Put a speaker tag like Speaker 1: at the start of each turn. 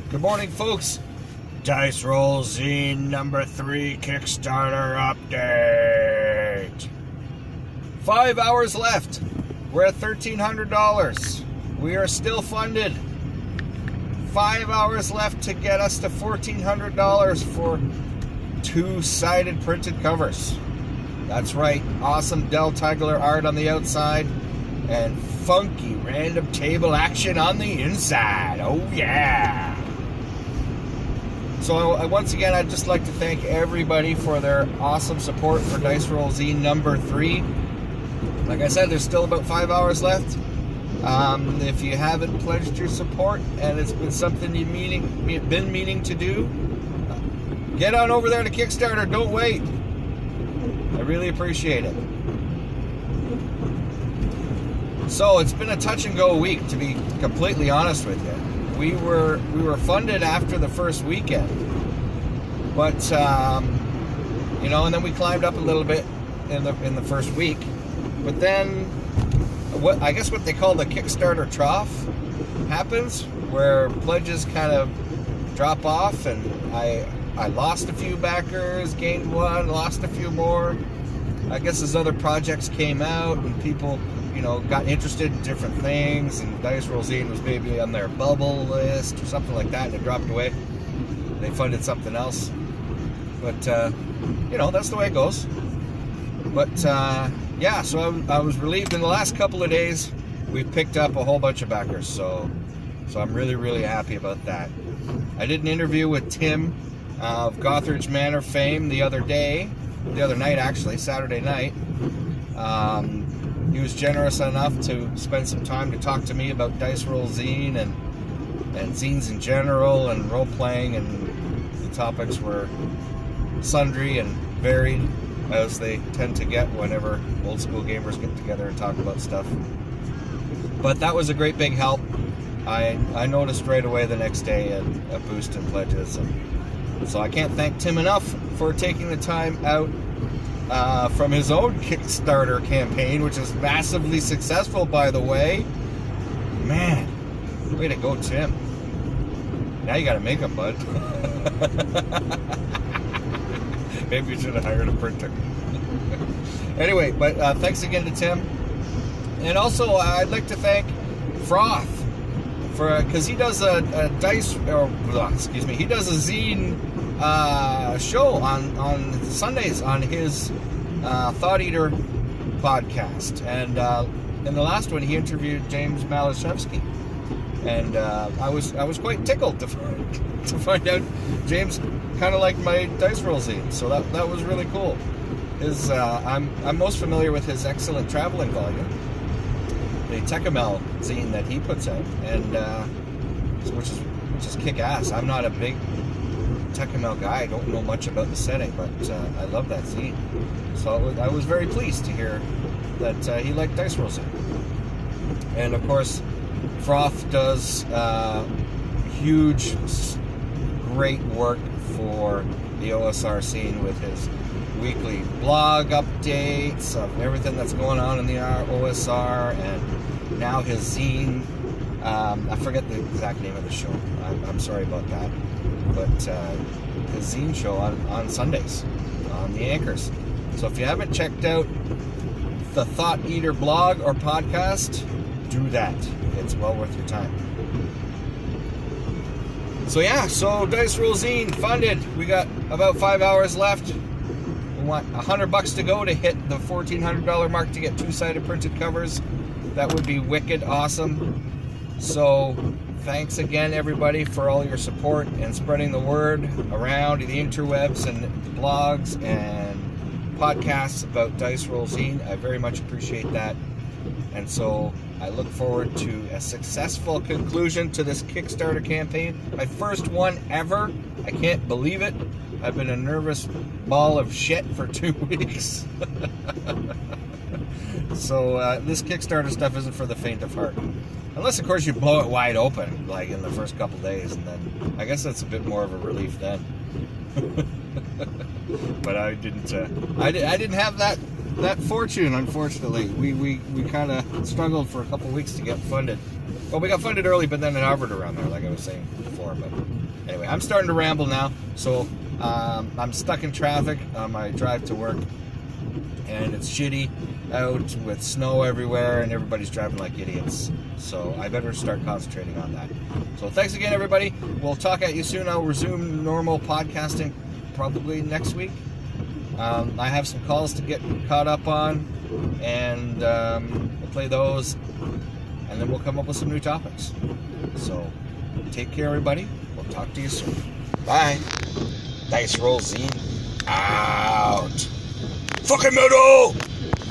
Speaker 1: Good morning, folks. Dice Roll Zine number 3 Kickstarter update. 5 hours left. We're at $1,300. We are still funded. 5 hours left to get us to $1,400 for two-sided printed covers. That's right. Awesome Del Tigler art on the outside and funky random table action on the inside. Oh yeah. So once again, I'd just like to thank everybody for their awesome support for Dice Roll Zine number 3. Like I said, there's still about 5 hours left. If you haven't pledged your support and it's been something you've been meaning to do, get on over there to Kickstarter. Don't wait. I really appreciate it. So it's been a touch and go week, to be completely honest with you. We were funded after the first weekend, but and then we climbed up a little bit in the first week. But then, what they call the Kickstarter trough happens, where pledges kind of drop off, and I lost a few backers, gained one, lost a few more. I guess as other projects came out and people, got interested in different things, and Dice Roll Zine was maybe on their bubble list or something like that, and it dropped away. They funded something else. But, that's the way it goes. But, so I was relieved in the last couple of days. We've picked up a whole bunch of backers, so I'm really, really happy about that. I did an interview with Tim of Gothridge Manor fame the other night actually, Saturday night. He was generous enough to spend some time to talk to me about Dice Roll Zine and zines in general and role-playing, and the topics were sundry and varied, as they tend to get whenever old school gamers get together and talk about stuff. But that was a great big help. I noticed right away the next day a boost in pledges, and so I can't thank Tim enough for taking the time out from his own Kickstarter campaign, which is massively successful, by the way. Man, way to go, Tim. Now you gotta make them, bud. Maybe you should have hired a printer. Anyway, but thanks again to Tim. And also, I'd like to thank Froth, because he does he does a zine show on Sundays on his Thought Eater podcast, and in the last one he interviewed James Malashevsky, and I was quite tickled to find out James kind of liked my Dice Roll Zine, so that was really cool. I'm most familiar with his excellent traveling volume, the Tecumel zine that he puts out, and which is kick-ass. I'm not a big Tecumel guy. I don't know much about the setting, but I love that zine. So I was very pleased to hear that he liked Dice Roll Zine. And of course, Froth does huge, great work for the OSR scene with his weekly blog updates of everything that's going on in the OSR, and now his zine. I forget the exact name of the show. I'm sorry about that. But his zine show on Sundays on the Anchors. So if you haven't checked out the Thought Eater blog or podcast, do that. It's well worth your time. So Dice Roll Zine funded. We got about 5 hours left. We want $100 to go to hit the $1,400 mark to get two-sided printed covers. That would be wicked awesome. So thanks again, everybody, for all your support and spreading the word around the interwebs and blogs and podcasts about Dice Roll Zine. I very much appreciate that. And so I look forward to a successful conclusion to this Kickstarter campaign. My first one ever. I can't believe it. I've been a nervous ball of shit for 2 weeks. So this Kickstarter stuff isn't for the faint of heart. Unless, of course, you blow it wide open, like in the first couple days, and then I guess that's a bit more of a relief then. But I didn't. I didn't have that fortune, unfortunately. We kind of struggled for a couple weeks to get funded. Well, we got funded early, but then it hovered around there, like I was saying before. But anyway, I'm starting to ramble now. So I'm stuck in traffic on my drive to work, and it's shitty out with snow everywhere, and everybody's driving like idiots. So I better start concentrating on that. So thanks again, everybody. We'll talk at you soon. I'll resume normal podcasting probably next week. I have some calls to get caught up on, and we'll play those, and then we'll come up with some new topics. So take care, everybody. We'll talk to you soon. Bye. Dice Roll Z out. Fucking metal!